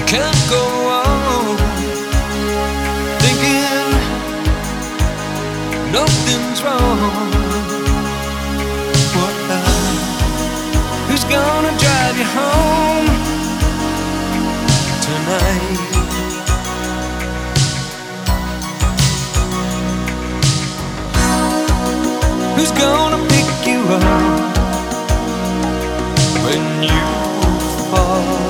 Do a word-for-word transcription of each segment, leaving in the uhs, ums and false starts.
can't go on thinking nothing's wrong. What? Who's gonna drive you home tonight? Who's gonna pick you up when you fall?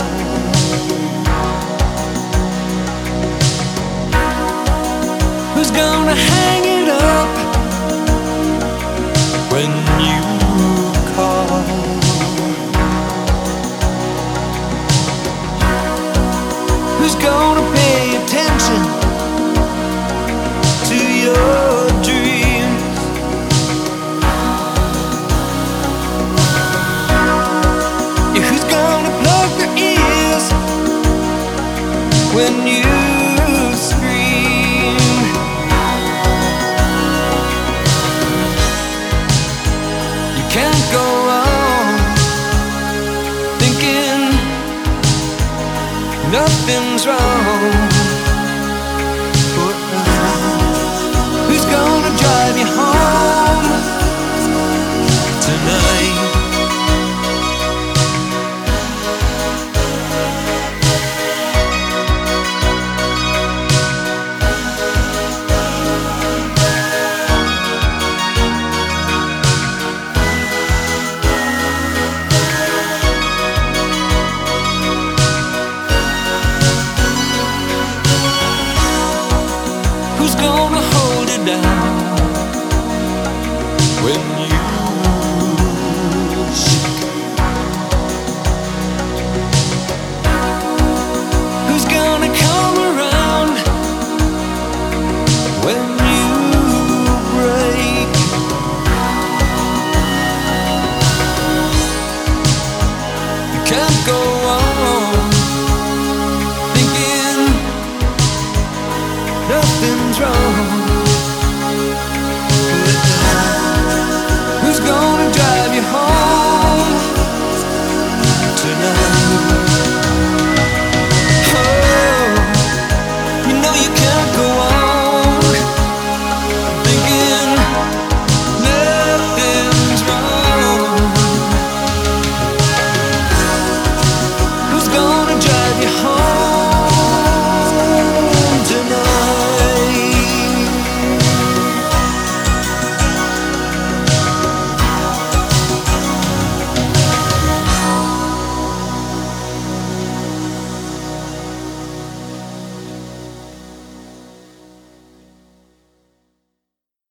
Who's gonna hang it up when you call? Who's gonna pay attention to your dreams? Yeah, who's gonna plug their ears when you scream? You can't go on thinking nothing's wrong.